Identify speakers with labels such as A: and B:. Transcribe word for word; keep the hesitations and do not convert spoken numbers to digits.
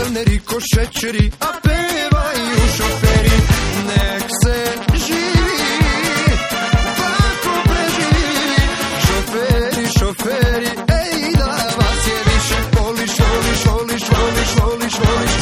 A: maneri ko šećeri, a pevaju šoferi. Nek se živi, tako preživi. Šoferi, šoferi, ej da vas je više. Voliš, voliš, voliš, voliš, voliš, voliš.